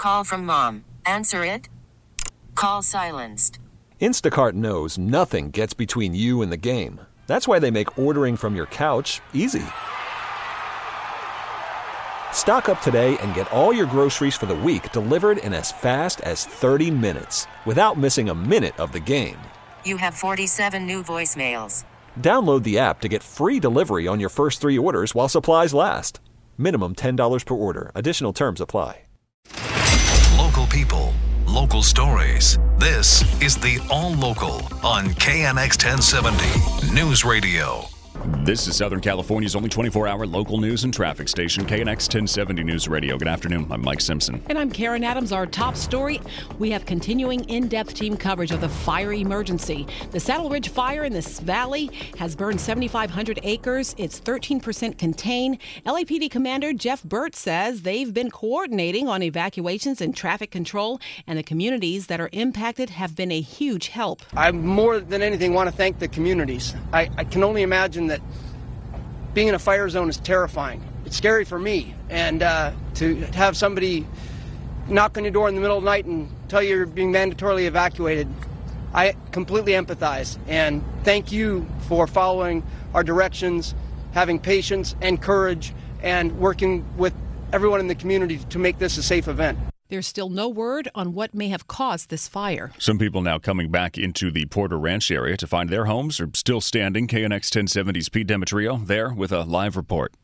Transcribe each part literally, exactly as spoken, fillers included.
call from mom. Answer it. Call silenced. Instacart knows nothing gets between you and the game. That's why they make ordering from your couch easy. Stock up today and get all your groceries for the week delivered in as fast as thirty minutes without missing a minute of the game. You have forty-seven new voicemails. Download the app to get free delivery on your first three orders while supplies last. Minimum ten dollars per order. Additional terms apply. Local people, local stories. This is the All Local on K N X ten seventy News Radio. This is Southern California's only twenty-four hour local news and traffic station, K N X ten seventy News Radio. Good afternoon. I'm Mike Simpson. And I'm Karen Adams. Our top story, we have continuing in-depth team coverage of the fire emergency. The Saddle Ridge fire in this valley has burned seventy-five hundred acres. It's thirteen percent contained. L A P D Commander Jeff Burt says they've been coordinating on evacuations and traffic control, and the communities that are impacted have been a huge help. I more than anything want to thank the communities. I, I can only imagine that being in a fire zone is terrifying. It's scary for me, and uh, to have somebody knock on your door in the middle of the night and tell you you're being mandatorily evacuated, I completely empathize. And thank you for following our directions, having patience and courage, and working with everyone in the community to make this a safe event. There's still no word on what may have caused this fire. Some people now coming back into the Porter Ranch area to find their homes are still standing. K N X ten seventy's Pete Demetrio there with a live report.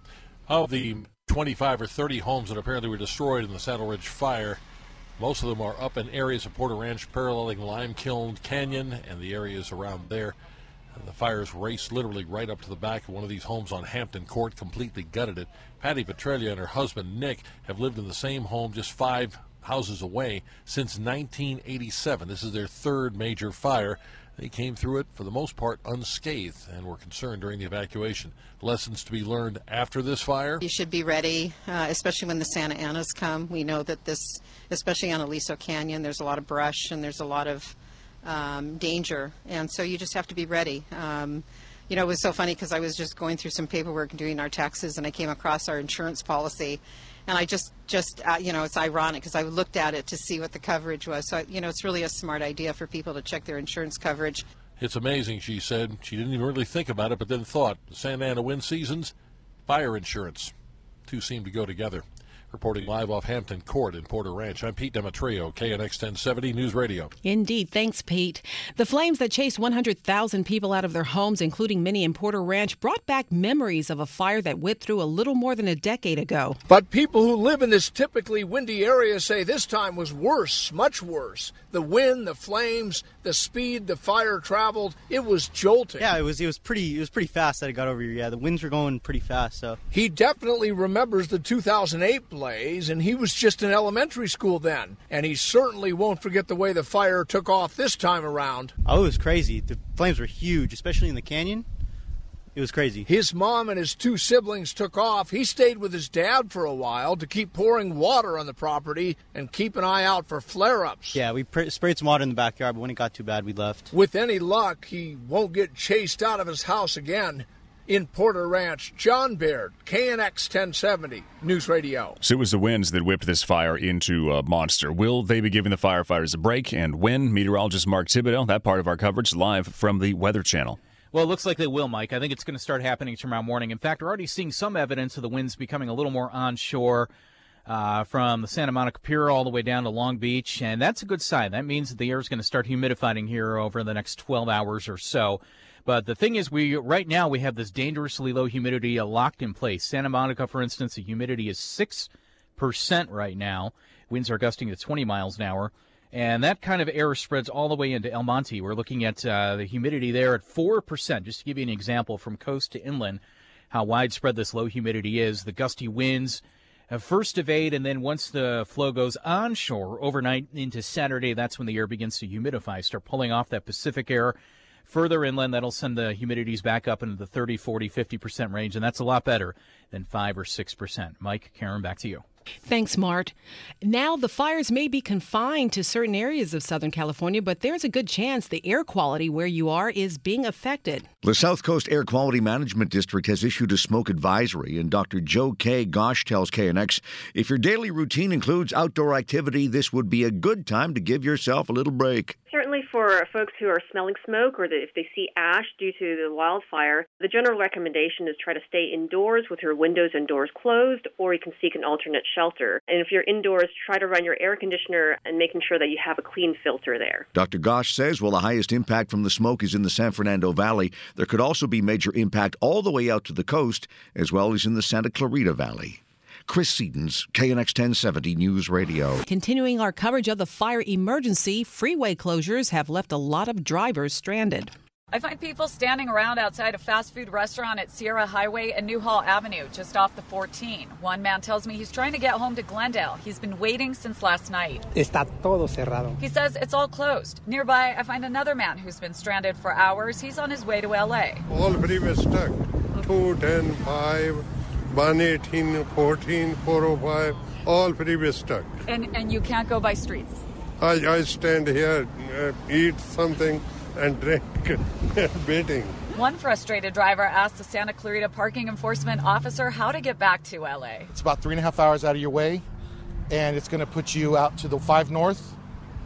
Of the twenty-five or thirty homes that apparently were destroyed in the Saddle Ridge fire, most of them are up in areas of Porter Ranch paralleling Lime Kiln Canyon and the areas around there. And the fires raced literally right up to the back of one of these homes on Hampton Court, completely gutted it. Patty Petralia and her husband, Nick, have lived in the same home just five houses away since nineteen eighty-seven. This is their third major fire. They came through it, for the most part, unscathed and were concerned during the evacuation. Lessons to be learned after this fire? You should be ready, uh, especially when the Santa Anas come. We know that this, especially on Aliso Canyon, there's a lot of brush and there's a lot of Um, danger, and so you just have to be ready. Um, you know, it was so funny because I was just going through some paperwork and doing our taxes, and I came across our insurance policy, and I just, just uh, you know, it's ironic because I looked at it to see what the coverage was. So, you know, it's really a smart idea for people to check their insurance coverage. It's amazing, she said. She didn't even really think about it, but then thought, Santa Ana wind seasons, fire insurance. Two seem to go together. Reporting live off Hampton Court in Porter Ranch, I'm Pete Demetrio, K N X ten seventy News Radio. Indeed. Thanks, Pete. The flames that chased one hundred thousand people out of their homes, including many in Porter Ranch, brought back memories of a fire that whipped through a little more than a decade ago. But people who live in this typically windy area say this time was worse, much worse. The wind, the flames, the speed the fire traveled, it was jolting. Yeah, it was it was pretty it was pretty fast that it got over here. Yeah, the winds were going pretty fast. So he definitely remembers the two thousand eight blaze, and he was just in elementary school then. And he certainly won't forget the way the fire took off this time around. Oh, it was crazy. The flames were huge, especially in the canyon. It was crazy. His mom and his two siblings took off. He stayed with his dad for a while to keep pouring water on the property and keep an eye out for flare-ups. Yeah, we pr- sprayed some water in the backyard, but when it got too bad, we left. With any luck, he won't get chased out of his house again. In Porter Ranch, John Baird, K N X ten seventy News Radio. So it was the winds that whipped this fire into a monster. Will they be giving the firefighters a break? And when? Meteorologist Mark Thibodeau, that part of our coverage, live from the Weather Channel. Well, it looks like they will, Mike. I think it's going to start happening tomorrow morning. In fact, we're already seeing some evidence of the winds becoming a little more onshore uh, from the Santa Monica Pier all the way down to Long Beach, and that's a good sign. That means that the air is going to start humidifying here over the next twelve hours or so. But the thing is, we right now we have this dangerously low humidity uh, locked in place. Santa Monica, for instance, the humidity is six percent right now. Winds are gusting to twenty miles an hour. And that kind of air spreads all the way into El Monte. We're looking at uh, the humidity there at four percent. Just to give you an example, from coast to inland, how widespread this low humidity is. The gusty winds have first evade, and then once the flow goes onshore overnight into Saturday, that's when the air begins to humidify, start pulling off that Pacific air. Further inland, that'll send the humidities back up into the thirty, forty, fifty percent range, and that's a lot better than five or six percent. Mike, Karen, back to you. Thanks, Mart. Now, the fires may be confined to certain areas of Southern California, but there's a good chance the air quality where you are is being affected. The South Coast Air Quality Management District has issued a smoke advisory, and Doctor Joe K. Gosh tells K N X, if your daily routine includes outdoor activity, this would be a good time to give yourself a little break. Certainly for folks who are smelling smoke or if they see ash due to the wildfire, the general recommendation is try to stay indoors with your windows and doors closed, or you can seek an alternate shelter. And if you're indoors, try to run your air conditioner and making sure that you have a clean filter there. Doctor Gosh says while the highest impact from the smoke is in the San Fernando Valley, there could also be major impact all the way out to the coast, as well as in the Santa Clarita Valley. Chris Sedens, K N X ten seventy News Radio. Continuing our coverage of the fire emergency, freeway closures have left a lot of drivers stranded. I find people standing around outside a fast food restaurant at Sierra Highway and Newhall Avenue, just off the fourteen. One man tells me he's trying to get home to Glendale. He's been waiting since last night. Está todo cerrado. He says it's all closed. Nearby, I find another man who's been stranded for hours. He's on his way to L A. All freeways stuck. two ten, five, one eighteen, fourteen, four oh five, all freeways stuck. And and you can't go by streets? I, I stand here, uh, eat something, and drink, waiting. One frustrated driver asked the Santa Clarita parking enforcement officer how to get back to L A. It's about three and a half hours out of your way, and it's going to put you out to the five North,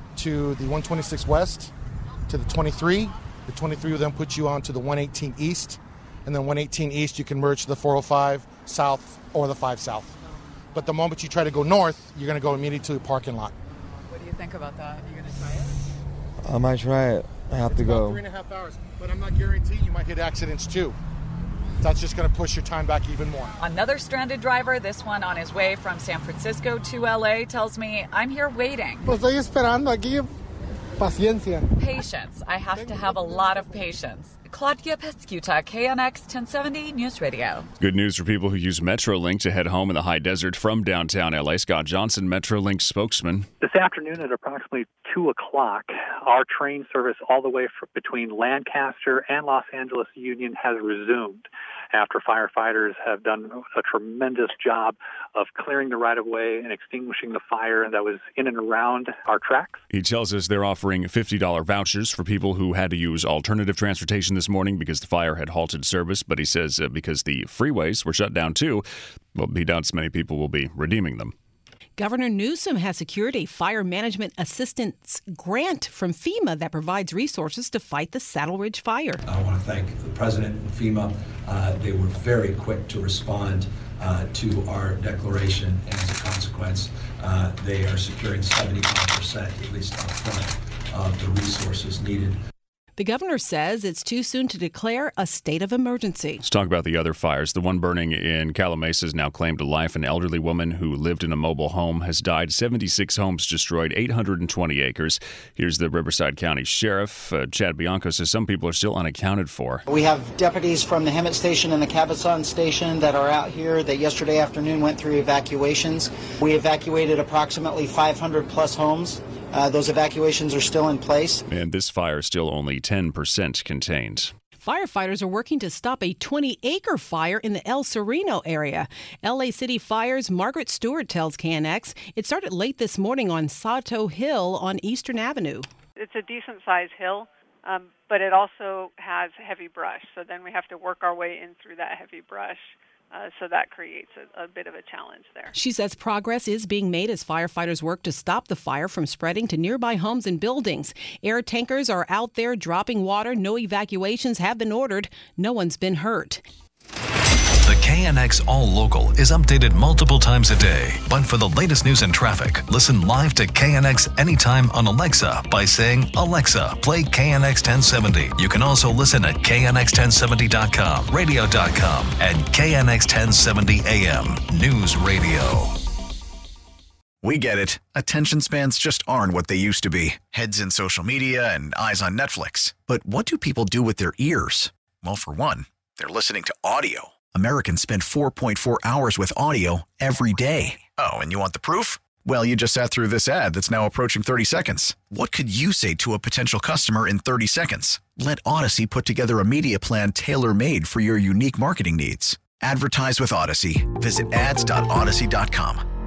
to the one twenty-six West, to the twenty-three. The twenty-three will then put you on to the one eighteen East, and then one eighteen East you can merge to the four oh five South or the five South. But the moment you try to go north, you're going to go immediately to the parking lot. What do you think about that? Are you going to try it? I might try it. I have it's to about go. Three and a half hours, but I'm not guaranteeing you might hit accidents too. That's just going to push your time back even more. Another stranded driver, this one on his way from San Francisco to L A, tells me, I'm here waiting. Pues estoy esperando aquí. Paciencia. Patience. I have to have a lot of patience. Claudia Pescuta, K N X ten seventy News Radio. Good news for people who use Metrolink to head home in the high desert from downtown L A. Scott Johnson, Metrolink spokesman. This afternoon at approximately two o'clock, our train service all the way for, between Lancaster and Los Angeles Union has resumed after firefighters have done a tremendous job of clearing the right-of-way and extinguishing the fire that was in and around our tracks. He tells us they're offering fifty dollars vouchers for people who had to use alternative transportation this morning because the fire had halted service, but he says uh, because the freeways were shut down too, well, he doubts many people will be redeeming them. Governor Newsom has secured a fire management assistance grant from FEMA that provides resources to fight the Saddle Ridge fire. I want to thank the president and FEMA. Uh, they were very quick to respond uh, to our declaration, and as a consequence, uh, they are securing seventy-five percent, at least up front, of the resources needed. The governor says it's too soon to declare a state of emergency. Let's talk about the other fires. The one burning in Calamasa has now claimed a life. An elderly woman who lived in a mobile home has died. seventy-six homes destroyed, eight hundred twenty acres. Here's the Riverside County Sheriff. Uh, Chad Bianco says some people are still unaccounted for. We have deputies from the Hemet Station and the Cabazon Station that are out here that yesterday afternoon went through evacuations. We evacuated approximately five hundred plus homes. Uh, those evacuations are still in place. And this fire is still only ten percent contained. Firefighters are working to stop a twenty acre fire in the El Sereno area. L A City Fire's Margaret Stewart tells K N X it started late this morning on Sato Hill on Eastern Avenue. It's a decent-sized hill, um, but it also has heavy brush. So then we have to work our way in through that heavy brush. Uh, so that creates a, a bit of a challenge there. She says progress is being made as firefighters work to stop the fire from spreading to nearby homes and buildings. Air tankers are out there dropping water. No evacuations have been ordered. No one's been hurt. The K N X All Local is updated multiple times a day. But for the latest news and traffic, listen live to K N X anytime on Alexa by saying, Alexa, play K N X ten seventy. You can also listen at K N X ten seventy dot com, radio dot com, and K N X ten seventy A M News Radio. We get it. Attention spans just aren't what they used to be. Heads in social media and eyes on Netflix. But what do people do with their ears? Well, for one, they're listening to audio. Americans spend four point four hours with audio every day. Oh, and you want the proof? Well, you just sat through this ad that's now approaching thirty seconds. What could you say to a potential customer in thirty seconds? Let Odyssey put together a media plan tailor-made for your unique marketing needs. Advertise with Odyssey. Visit ads dot odyssey dot com.